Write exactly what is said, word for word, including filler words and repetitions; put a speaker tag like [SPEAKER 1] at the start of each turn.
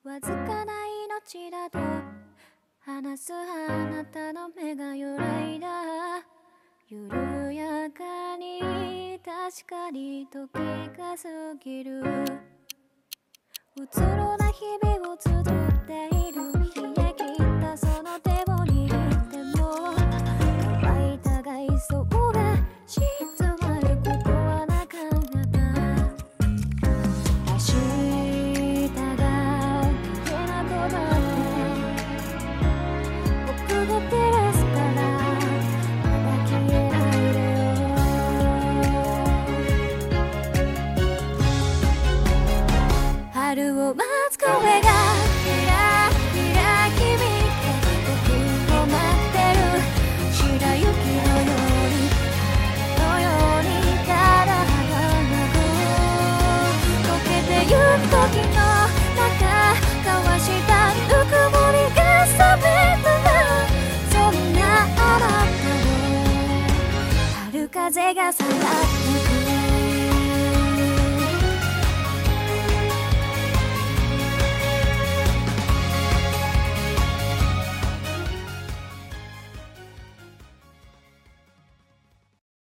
[SPEAKER 1] わずかな命だと話すあなたの目が揺らいだ。緩やかに確かに時が過ぎる。うつろな日々を綴っている。冷え切ったその手を握っても乾いた外装が静まることはなかった。明日が見えなくなって僕が照らすからまだ消えないでよ。春を待つ声がひらひら響いて僕を待ってる。白雪のようにのようにただ儚く溶けてゆく時の中交わしたぬくもりが冷めたら、そんなあなたを春風がさら